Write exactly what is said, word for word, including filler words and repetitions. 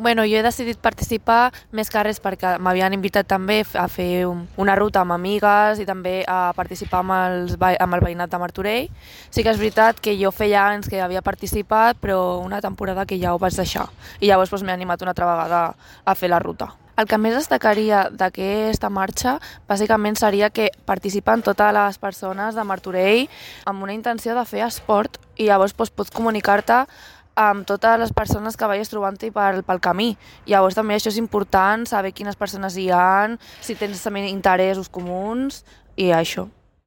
Bueno, jo he decidit participar més que res perquè m'havien invitat també a fer un, una ruta amb amigues i també a participar amb, els, amb el veïnat de Martorell. Sí que és veritat que jo feia anys que havia participat, però una temporada que ja ho vaig deixar. I llavors doncs, m'he animat una altra vegada a fer la ruta. El que més destacaria d'aquesta marxa bàsicament seria que participen totes les persones de Martorell amb una intenció de fer esport i llavors doncs, pots comunicar-te amb totes les persones que vagis trobant-hi pel, pel camí. Llavors també això és important, saber quines persones hi ha, si tens també interessos comuns i això.